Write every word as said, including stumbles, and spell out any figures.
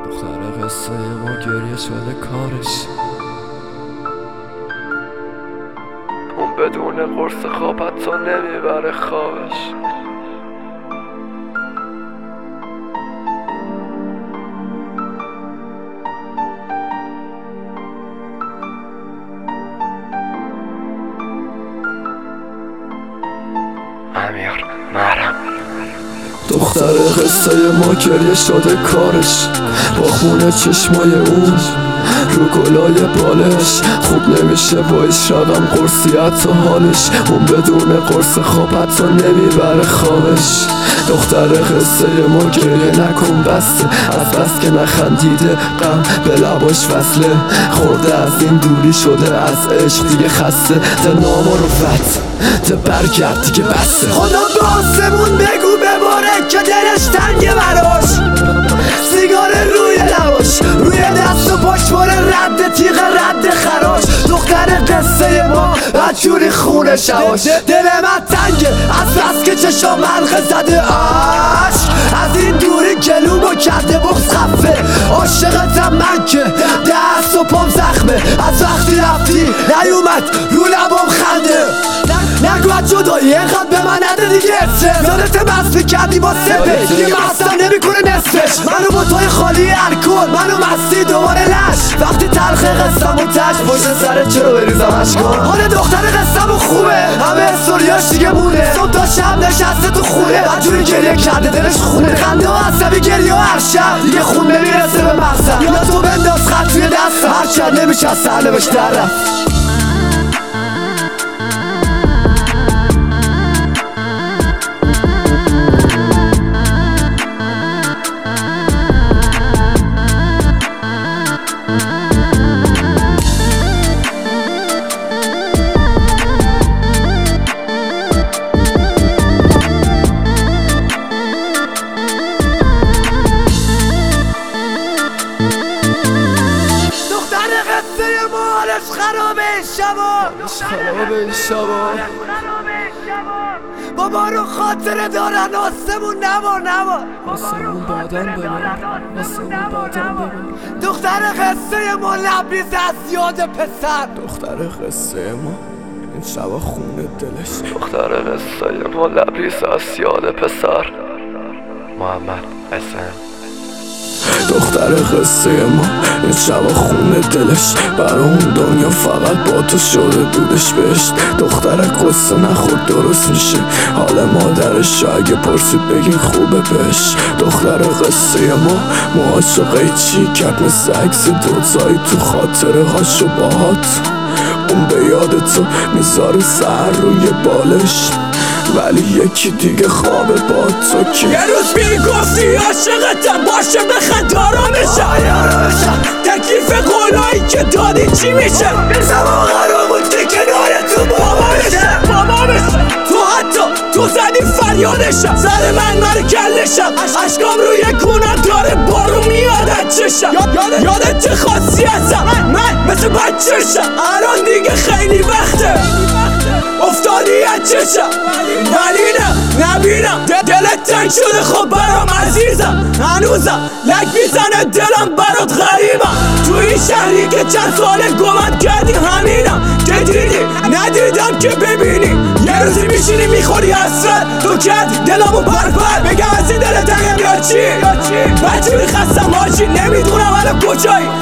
دختر قصه ما گریه شده کارش، اون بدون قرص خواب حتی نمیبره خوابش. امیر مرم دختر قصه ما گریه شده کارش، با خونه چشمای اون رو گلای بالش. خوب نمیشه باش روم قرصی حتی حالش، اون بدون قرص خواب حتی نمیبره خوابش. دختر قصه ما گریه نکن بسته، از بس که نخندیده غم به لباش فصله. خورده از این دوری شده از عشق دیگه خسته، ده نامو رو فت ده برگرد دیگه بسته. خدا به آسمون بگو بباره که دلش تنگه براش، سیگار روی لباش، روی دست و پاش باره رد تیغ رد خراش. دختر قصه ما بدجوری خونه شواش، دل من تنگه از بس که چشام حلقه زده عشق. از این دوری گلومو کرده بغض خفه، عاشقتم من که دست و پام زخمه. از وقتی رفتی نیومد رو لبام خنده، نگو از جدایی اینقدر به من نده دیگه استرس. یادت مست میکردی با سپه دیگه مستم نمیکنه نصفش. منو با توی خالی الکل، منو مستی دوباره لش. وقتی تلخ قصم و تش پشت سرت چرا بریزم اشکان. حال دختر قصم و خوبه، همه استوریاش دیگه مونه. صبح تا شب نشسته تو خونه، بدجوری گریه کرده دلش خونه. خنده و عصبی گریه و هر شب دیگه خون نمیرسه به مقصد. یا تو بنداز خط توی دست، هر چند نمیشه از سرنوش در رفت. خرابه شبا خرابه شبا بابا رو خاطره دارن آسمون نبار نبار. آسمون بعدن ببین، آسمون بعدن ببین. دختر قصه ما لبریز از یاد پسر، دختر قصه ما این شبا خونه دلش. دختر قصه ما لبریز از یاد پسر. محمد حسن. دختر قصه ما این شبا خونه دلش، برای اون دنیا فقط با تو شده بودش بهشت. دختر قصه نخورد درست میشه حال مادرش، اگه پرسید بگین خوبه بهش. دختر قصه ما معاشقه چی کرد مثل عکس دوتایی تو خاطره هاشو باهات. اون به یاد تو میذاره سر روی بالش، ولی یکی دیگه خوابه با تو که یه روز میگفتی عاشقتم باشه بخند آرامشم. تکلیف قولایی که دادی چی میشه؟ زمان قرار بود که کنار تو بابا بشه بابا بشه. تو حتی تو زدی فریادشم، سر من مر کلشم. عشقام روی گونه داره بارو میادت چشم. یادت یادت چه خاصی هستم من مثل بچهشم. الان دیگه خیلی وقته افتادی از چشم، ولی نه نبینم دلت تنگ شده. خب برام عزیزم هنوزم لک میزنه دلم برات غریبم. تو این شهری که چند ساله گمت کردی همینم که دیدی ندیدم که ببینی. یه روزی میشینی میخوری حسرت، تو کردی دلمو پرپر. بگم از این دلت تنگم یا چی؟ بدجوری خستم حاجی، نمیدونم الان کجایی.